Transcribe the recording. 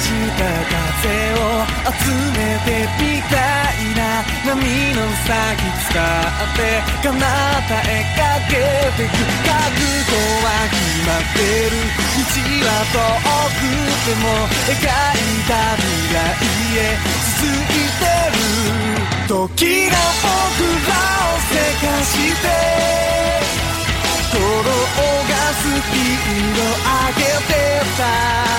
した風を集めてみたいな波の先使って彼方へかけてく覚悟は決まってる道は遠くても描いた未来へ続いてる時が僕らをせかして鼓動がスピード上げてた